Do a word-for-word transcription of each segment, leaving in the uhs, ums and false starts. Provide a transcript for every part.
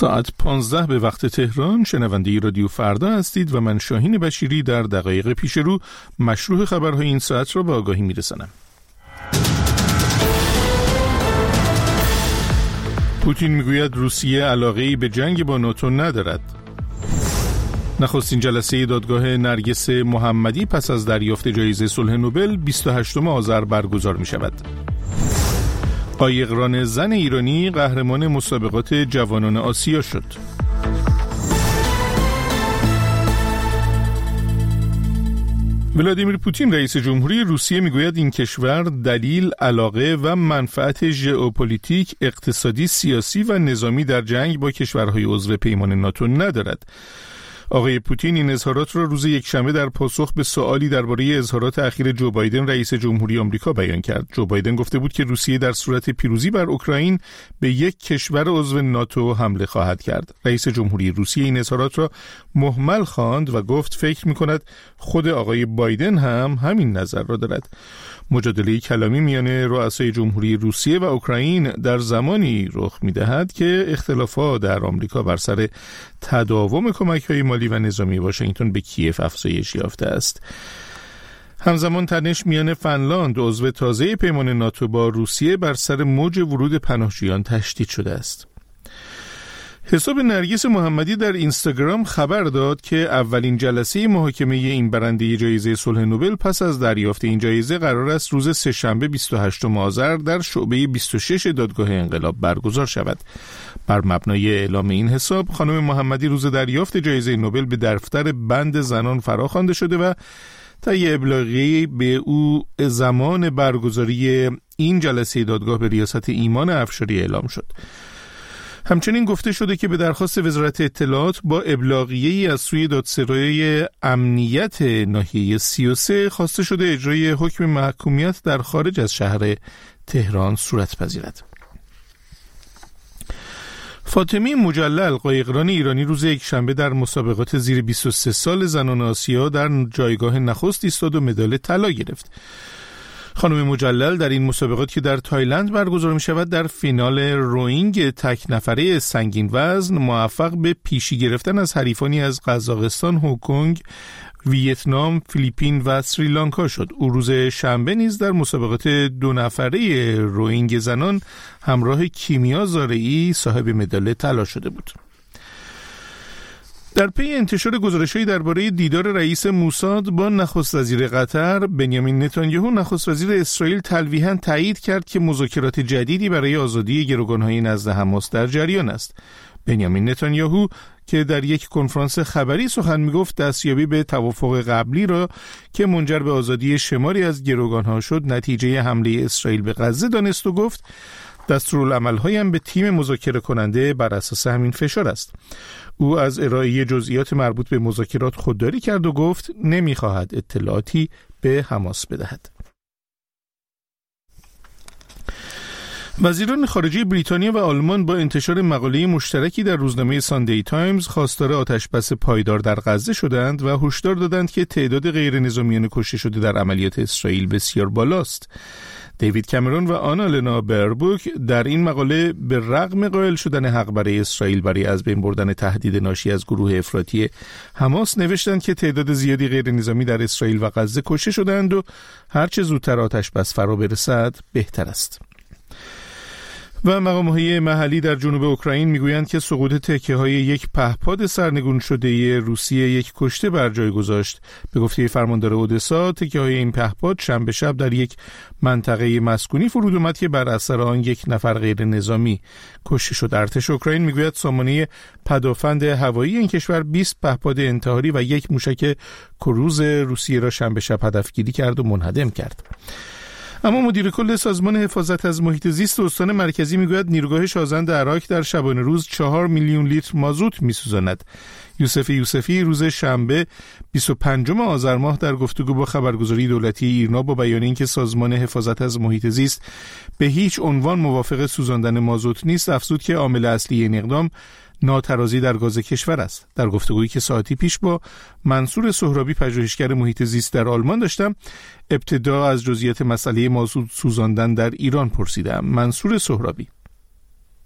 ساعت پانزده به وقت تهران. شنونده رادیو فردا هستید و من شاهین بشیری در دقایق پیش رو مشروع خبرهای این ساعت را به آگاهی میرسانم. پوتین میگوید روسیه علاقه‌ای به جنگ با ناتو ندارد. نخستین جلسه دادگاه نرگس محمدی پس از دریافت جایزه صلح نوبل بیست و هشتم آذر برگزار می شود. قایقران زن ایرانی قهرمان مسابقات جوانان آسیا شد. ولادیمیر پوتین رئیس جمهوری روسیه میگوید این کشور دلیل، علاقه و منفعت ژئوپلیتیک، اقتصادی، سیاسی و نظامی در جنگ با کشورهای عضو پیمان ناتو ندارد. آقای پوتین این اظهارات را روز یکشنبه در پاسخ به سوالی درباره اظهارات اخیر جو بایدن رئیس جمهوری آمریکا بیان کرد. جو بایدن گفته بود که روسیه در صورت پیروزی بر اوکراین به یک کشور عضو ناتو حمله خواهد کرد. رئیس جمهوری روسیه این اظهارات را مهمل خواند و گفت فکر می‌کند خود آقای بایدن هم همین نظر را دارد. مجادله کلامی میان رؤسای جمهوری روسیه و اوکراین در زمانی رخ می‌دهد که اختلافات در آمریکا بر سر تداوم کمک‌های مالی و نظامی واشنگتن به کیف افزایش یافته است. همزمان تنش میان فنلاند عضو تازه پیمان ناتو با روسیه بر سر موج ورود پناهجویان تشدید شده است. حساب نرگس محمدی در اینستاگرام خبر داد که اولین جلسه محاکمه این برنده جایزه صلح نوبل پس از دریافت این جایزه قرار است روز سه‌شنبه بیست و هشتم آذر در شعبه بیست و شش دادگاه انقلاب برگزار شود. بر مبنای اعلام این حساب، خانم محمدی روز دریافت جایزه نوبل به دفتر بند زنان فراخوانده شده و طی ابلاغی به او زمان برگزاری این جلسه دادگاه به ریاست ایمان افشاری اعلام شد. همچنین گفته شده که به درخواست وزارت اطلاعات با ابلاغیه‌ای از سوی دادسرای امنیت ناحیه سی و سه خواسته شده اجرای حکم محکومیت در خارج از شهر تهران صورت پذیرد. فاطمه مجلل قایقران ایرانی روز یکشنبه در مسابقات زیر بیست و سه سال زنان آسیا در جایگاه نخست ایستاد و مدال طلا گرفت. خانم مجلل در این مسابقات که در تایلند برگزار می شود در فینال روینگ تک نفره سنگین وزن موفق به پیشی گرفتن از حریفانی از قزاقستان، هنگ‌کنگ، ویتنام، فیلیپین و سریلانکا شد. او روز شنبه نیز در مسابقات دو نفره روینگ زنان همراه کیمیا زارعی صاحب مدال طلا شده بود. در پی انتشار گزارش‌هایی درباره دیدار رئیس موساد با نخست وزیر قطر، بنیامین نتانیاهو نخست وزیر اسرائیل تلویحاً تایید کرد که مذاکرات جدیدی برای آزادی گروگان‌های نزد حماس در جریان است. بنیامین نتانیاهو که در یک کنفرانس خبری سخن می‌گفت، دستیابی به توافق قبلی را که منجر به آزادی شماری از گروگان‌ها شد نتیجه حمله اسرائیل به غزه دانست و گفت دستورالعمل‌های هم به تیم مذاکره کننده بر اساس همین فشار است. او از ارائه جزئیات مربوط به مذاکرات خودداری کرد و گفت نمی‌خواهد اطلاعاتی به حماس بدهد. وزیران خارجه بریتانیا و آلمان با انتشار مقاله مشترکی در روزنامه ساندی تایمز خواستار آتشبس پایدار در غزه شدند و هشدار دادند که تعداد غیر نظامیان کشته شده در عملیات اسرائیل بسیار بالاست. دیوید کامرون و آنالنا بربوک در این مقاله به رغم قائل شدن حق برای اسرائیل برای از بین بردن تهدید ناشی از گروه افراطی حماس نوشتند که تعداد زیادی غیر نظامی در اسرائیل و غزه کشته شدند و هرچه زودتر آتش بس فرا برسد بهتر است. و مقام‌های محلی در جنوب اوکراین میگویند که سقوط تکه‌های یک پهپاد سرنگون شده روسیه یک کشته بر جای گذاشت. به گفته فرماندار اودسا، تکه‌های این پهپاد شنبه شب در یک منطقه مسکونی فرود آمد که بر اثر آن یک نفر غیر نظامی کشته شد. ارتش اوکراین میگوید سامانه پدافند هوایی این کشور بیست پهپاد انتحاری و یک موشک کروز روسیه را شنبه شب هدفگیری کرد و منهدم کرد. اما مدیر کل سازمان حفاظت از محیط زیست استان مرکزی میگوید نیروگاه شازند عراق در شبانه روز چهار میلیون لیتر مازوت میسوزاند. یوسف یوسفی روز شنبه بیست و پنجم آذر ماه در گفتگو با خبرگزاری دولتی ایرنا با بیان اینکه سازمان حفاظت از محیط زیست به هیچ عنوان موافق سوزاندن مازوت نیست، افزود که عامل اصلی این اقدام ناترازی در گاز کشور است. در گفتگویی که ساعتی پیش با منصور سهرابی پژوهشگر محیط زیست در آلمان داشتم، ابتدا از جزئیات مسئله مازوت سوزاندن در ایران پرسیدم. منصور سهرابی: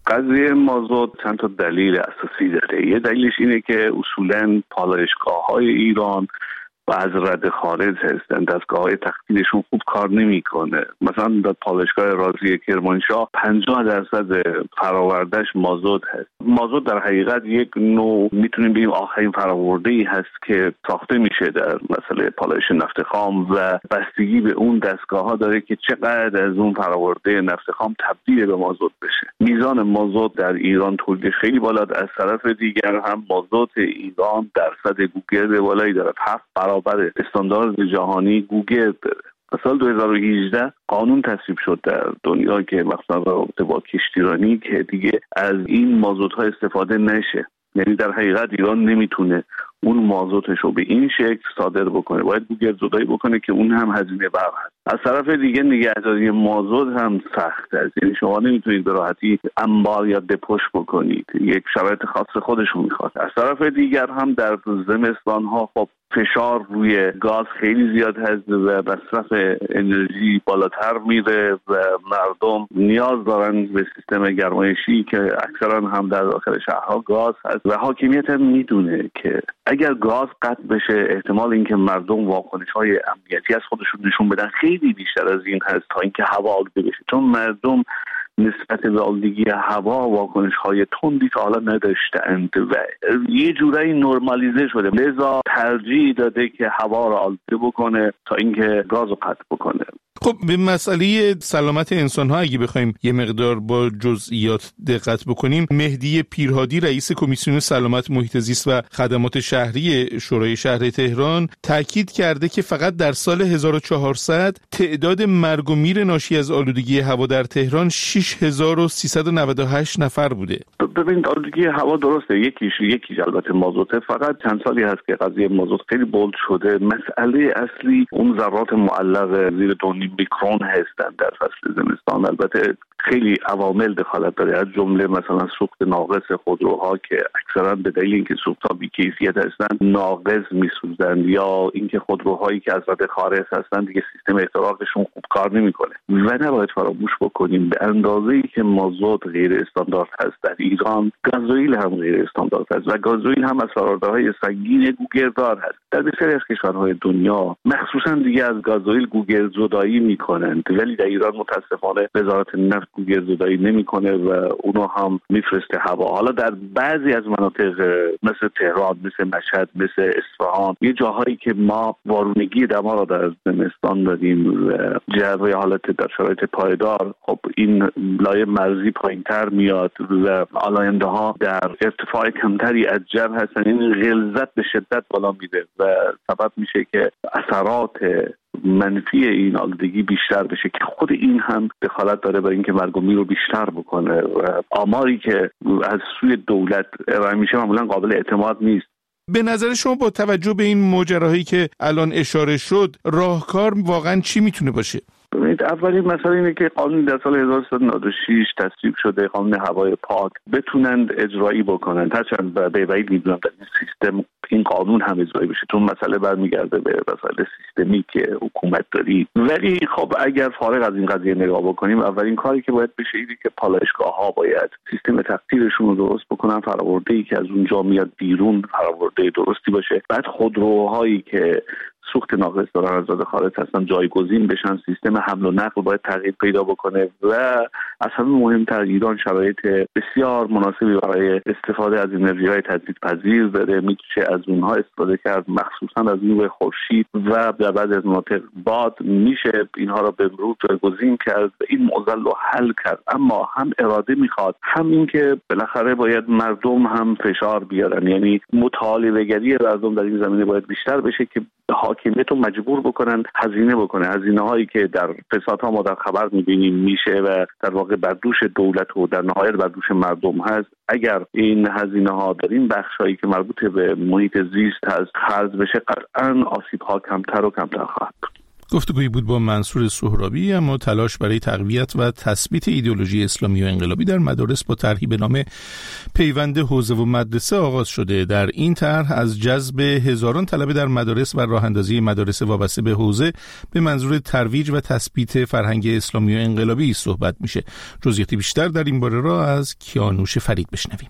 قضیه مازوت چند تا دلیل اساسی داره. یه دلیلش اینه که اصولاً پالایشگاه‌های ایران و از رد خارج هستن، دستگاه‌های تخطیطشون خوب کار نمی‌کنه. مثلا در پالایشگاه رازی کرمانشاه پنجاه درصد فرآورده‌اش مازوت هست. مازوت در حقیقت یک نوع میتونیم بگیم آخرین فرآورده‌ای هست که ساخته میشه در مسئله پالایش نفت خام و بستگی به اون دستگاه‌ها داره که چقدر از اون فرآورده نفت خام تبدیل به مازوت بشه. میزان مازوت در ایران تولید خیلی بالاست. از طرف دیگر هم مازوت ایران درصد گوگرد بالایی داره. هفت برابر استاندارد جهانی گوگرد داره. سال دو هزار و هجده قانون تصویب شد در دنیا که مثلا رابطه با کشتیرانی که دیگه از این مازوت‌ها استفاده نشه. یعنی در حقیقت ایران نمیتونه اون مازوتش رو به این شکل صادر بکنه، باید گوگرد زدایی بکنه که اون هم هزینه بر هست. از طرف دیگه نگهداری مازوت هم سخت است. یعنی شما نمیتونید به راحتی انبار یا دپوش بکنید، یک شرایط خاص خودشون میخواد. از طرف دیگر هم در زمستان ها خب فشار روی گاز خیلی زیاد هست و مصرف انرژی بالاتر میره و مردم نیاز دارن به سیستم گرمایشی که اکثرا هم در داخل شهرها گاز هست و حاکمیت هم میدونه که اگر گاز قطع بشه احتمال اینکه مردم واکنش‌های امنیتی از خودشون نشون بدن خیلی بیشتر از این هست تا اینکه هوا آلوده بشه، چون مردم نسبت به آلودگی هوا واکنش‌های تندی تا حالا نداشتند و یه جورایی نرمالیزه شده، لذا ترجیح داده که هوا رو آلوده بکنه تا اینکه گاز رو قطع بکنه. خب به مسئله سلامت انسان‌ها اگه بخوایم یه مقدار با جزئیات دقت بکنیم، مهدی پیرهادی رئیس کمیسیون سلامت محیط زیست و خدمات شهری شورای شهر تهران تاکید کرده که فقط در سال هزار و چهارصد تعداد مرگ و میر ناشی از آلودگی هوا در تهران شش هزار و سیصد و نود و هشت نفر بوده. ببینید آلودگی هوا درسته یکیش یکیش البته مازوته، فقط چند سالی هست که قضیه مازوت خیلی بولد شده. مسئله اصلی اون ذرات معلق زیر دو میکرون هستند در فصل زمستان. البته خیلی عوامل دخالت داره، از جمله مثلا سوخت ناقص خودروها که اکثرا به دلیل اینکه سوخت‌ها بی‌کیفیت هستند ناقص میسوزند، یا اینکه خودروهایی که از رد خارج هستند دیگه سیستم احتراقشون خوب کار نمیکنه. و نباید فراموش بکنیم به اندازه‌ای که مازوت غیر استاندارد هست در ایران، گازوئیل هم غیر استاندارد هست و گازوئیل هم از فرآورده‌های سنگین گوگردار هست. در بسیاری از کشورهای دنیا مخصوصا دیگه از گازوئیل گوگرد زدایی میکنند، ولی در ایران متاسفانه وزارت نفت گوگرد زدایی نمیکنه و اونو هم میفرسته هوا. حالا در بعضی از مناطق مثل تهران، مثل مشهد، مثل اصفهان، یه جاهایی که ما وارونگی دما را در زمستان داریم و جو حالت در شرایط پایدار، خب این لایه مرزی پایینتر میاد و آلاینده ها در ارتفاع کمتری از جو هستن، این غلظت به شدت بالا میره و سبب میشه که اثرات منفی این آلودگی بیشتر بشه که خود این هم دخالت داره برای اینکه مرگ و میر رو بیشتر بکنه و آماری که از سوی دولت ارائه میشه معمولا قابل اعتماد نیست. به نظر شما با توجه به این ماجراهایی که الان اشاره شد راهکار واقعا چی میتونه باشه؟ اولین مسئله اینه که قانون در سال هزار و سیصد و نود و شش تصویب شده، قانون هوای پاک، بتونند اجرایی بکنن. هرچند به بعید میدونم در این سیستم این قانون هم اجرایی بشه، چون مسئله برمیگرده به مسئله سیستمی که حکومت داری. ولی خب اگر فارغ از این قضیه نگاه بکنیم، اولین کاری که باید بشه اینه که پالایشگاه ها باید سیستم تقطیرشون رو درست بکنن، فرآورده‌ای که از اونجا میاد بیرون فرآورده درستی باشه. بعد خودروهایی که سوخت ناقص دارن از رد خارج هستن جایگزین بشن، سیستم حمل و نقل باید تغییر پیدا بکنه و از همه مهمتر ایران شرایط بسیار مناسبی برای استفاده از انرژی‌های تجدیدپذیر داره، میشه از اونها استفاده کرد، مخصوصا از نور خورشید و در بعضی از مناطق باد، میشه اینها را به مرور جایگزین کرد و این معضل رو حل کرد. اما هم اراده میخواد، هم این که بالاخره باید مردم هم فشار بیارن، یعنی مطالبه‌گری مردم در این زمینه باید بیشتر بشه که حاکمیت رو مجبور بکنن هزینه بکنه. هزینه هایی که در فسادها ما در خبر میبینیم میشه و در واقع بر دوش دولت و در نهایت بر دوش مردم هست. اگر این هزینه ها در این بخش هایی که مربوط به محیط زیست هست خرج بشه، قطعا آسیب ها کمتر و کمتر خواهد بود. گفتگویی بود با منصور سهرابی. اما تلاش برای تقویت و تثبیت ایدئولوژی اسلامی و انقلابی در مدارس با طرحی به نام پیوند حوزه و مدرسه آغاز شده. در این طرح از جذب هزاران طلبه در مدارس و راه اندازی مدارس وابسته به حوزه به منظور ترویج و تثبیت فرهنگ اسلامی و انقلابی صحبت میشه. جزئیات بیشتر در این باره را از کیانوش فرید بشنویم.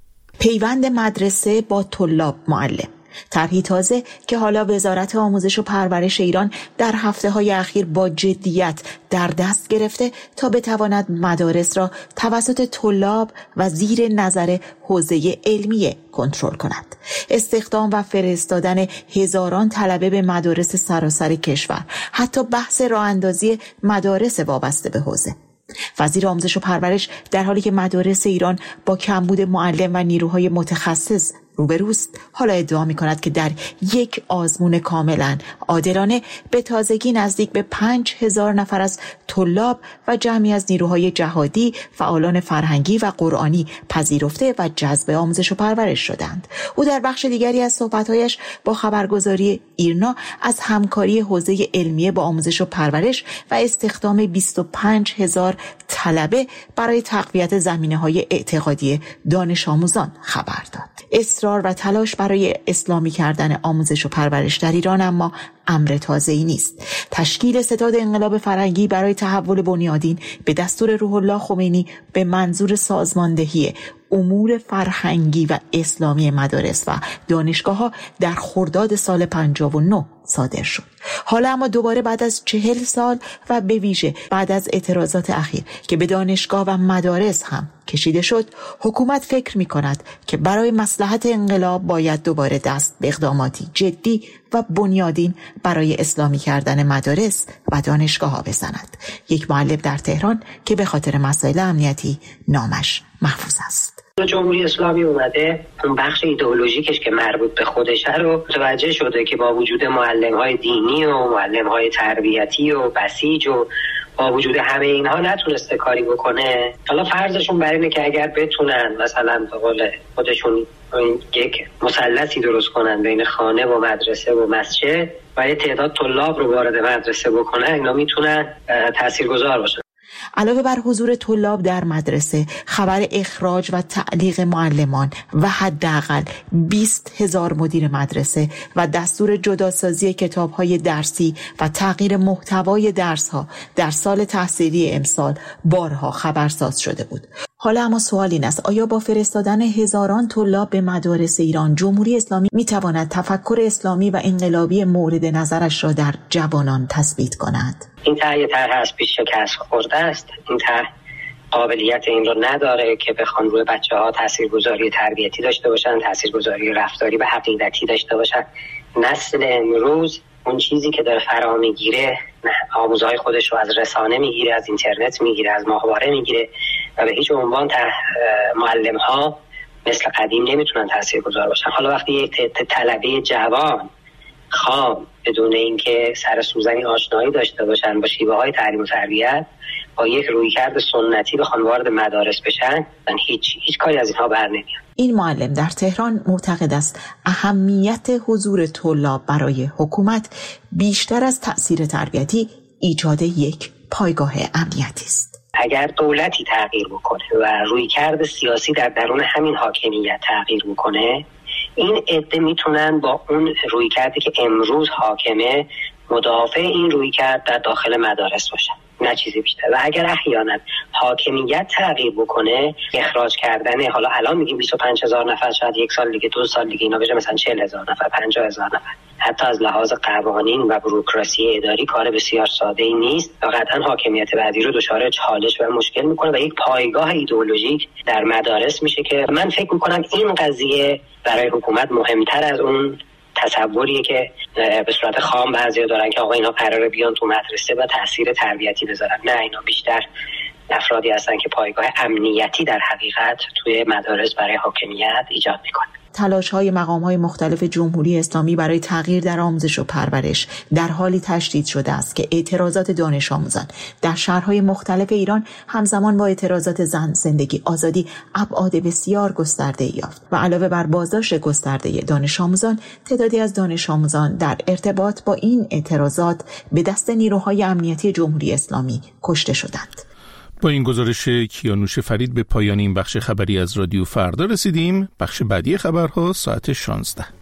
پیوند مدرسه با طلاب معلم، طرحی تازه که حالا وزارت آموزش و پرورش ایران در هفته‌های اخیر با جدیت در دست گرفته تا بتواند مدارس را توسط طلاب و زیر نظر حوزه علمیه کنترل کند. استخدام و فرستادن هزاران طلبه به مدارس سراسر کشور، حتی بحث راه اندازی مدارس وابسته به حوزه. وزیر آموزش و پرورش در حالی که مدارس ایران با کمبود معلم و نیروهای متخصص روبروست، حالا ادعا می کند که در یک آزمون کاملا عادلانه به تازگی نزدیک به پنج هزار نفر از طلاب و جمعی از نیروهای جهادی، فعالان فرهنگی و قرآنی پذیرفته و جذب آموزش و پرورش شدند. او در بخش دیگری از صحبت‌هایش با خبرگزاری ایرنا از همکاری حوزه علمیه با آموزش و پرورش و استخدام بیست و پنج هزار طلبه برای تقویت زمینه‌های اعتقادی دانش آموزان خبر داد. اصرار و تلاش برای اسلامی کردن آموزش و پرورش در ایران اما امر تازه‌ای نیست. تشکیل ستاد انقلاب فرهنگی برای تحول بنیادین به دستور روح الله خمینی به منظور سازماندهی امور فرهنگی و اسلامی مدارس و دانشگاه‌ها در خرداد سال پنجاه و نه صادر شد. حالا اما دوباره بعد از چهل سال و به ویژه بعد از اعتراضات اخیر که به دانشگاه و مدارس هم کشیده شد، حکومت فکر می کند که برای مصلحت انقلاب باید دوباره دست به اقداماتی جدی و بنیادین برای اسلامی کردن مدارس و دانشگاه ها بزند. یک معلم در تهران که به خاطر مسائل امنیتی نامش محفوظ است. جمهوری اسلامی اومده اون بخش ایدئولوژیکش که مربوط به خودشه رو متوجه شده که با وجود معلم‌های دینی و معلم‌های تربیتی و بسیج و با وجود همه اینها نتونسته کاری بکنه. حالا فرضشون بر اینه که اگر بتونن مثلا به قول خودشون یک مثلثی درست کنن بین خانه و مدرسه و مسجد و یه تعداد طلاب رو وارد مدرسه بکنن، اینا میتونن تاثیرگذار باشن. علاوه بر حضور طلاب در مدرسه، خبر اخراج و تعلیق معلمان و حداقل بیست هزار مدیر مدرسه و دستور جداسازی کتاب‌های درسی و تغییر محتوای درس‌ها در سال تحصیلی امسال بارها خبرساز شده بود. حالا اما سوال این است: آیا با فرستادن هزاران طلاب به مدارس ایران، جمهوری اسلامی می‌تواند تفکر اسلامی و انقلابی مورد نظرش را در جوانان تثبیت کند؟ این طرح یه طرح از پیش شکست خورده است. این طرح قابلیت این رو نداره که بخوان روی بچه‌ها تاثیرگذاری تربیتی داشته باشن، تاثیرگذاری رفتاری و عقیدتی داشته باشن. نسل امروز اون چیزی که داره فرا میگیره، آموزهای خودش رو از رسانه میگیره، از اینترنت میگیره، از ماهواره میگیره و به هیچ عنوان معلم‌ها مثل قدیم نمیتونن تاثیرگذار باشن. حالا وقتی یک طلبه جوان خام بدون اینکه سر سوزنی آشنایی داشته باشن با شیوه‌های تعلیم و تربیت، با یک رویکرد سنتی بخوان وارد مدارس بشن، من هیچ هیچ کاری از اینها برنمیاد. این معلم در تهران معتقد است اهمیت حضور طلاب برای حکومت بیشتر از تأثیر تربیتی ایجاد یک پایگاه امنیتی است. اگر دولتی تغییر بکنه و رویکرد سیاسی در درون همین حاکمیت تغییر بکنه، این عده میتونن با اون رویکردی که امروز حاکمه مدافع این رویکرد در داخل مدارس باشن، نه چیزی بیشتر. و اگر احیانا حاکمیت تغییر بکنه، اخراج کردن، حالا الان میگیم بیست و پنج هزار نفر، شاید یک سال دیگه، دو سال دیگه اینا بشه مثلا چهل هزار نفر، پنجاه هزار نفر، حتی از لحاظ قوانین و بوروکراسی اداری کار بسیار ساده ای نیست و قطعا حاکمیت بعدی رو دچار چالش و مشکل میکنه و یک پایگاه ایدئولوژیک در مدارس میشه که من فکر میکنم این قضیه برای حکومت مهمتر از اون تصوریه که به صورت خام بعضیا دارن که آقا اینا قراره بیان تو مدرسه و تاثیر تربیتی بذارن. نه، اینا بیشتر افرادی هستن که پایگاه امنیتی در حقیقت توی مدارس برای حاکمیت ایجاد میکنن. تلاش‌های مقام‌های مختلف جمهوری اسلامی برای تغییر در آموزش و پرورش در حالی تشدید شده است که اعتراضات دانش آموزان در شهرهای مختلف ایران همزمان با اعتراضات زن، زندگی، آزادی ابعاد بسیار گسترده یافت و علاوه بر بازداشت گسترده دانش آموزان، تعدادی از دانش آموزان در ارتباط با این اعتراضات به دست نیروهای امنیتی جمهوری اسلامی کشته شدند. با این گزارش کیانوش فرید به پایان این بخش خبری از رادیو فردا رسیدیم. بخش بعدی خبرها ساعت شانزده.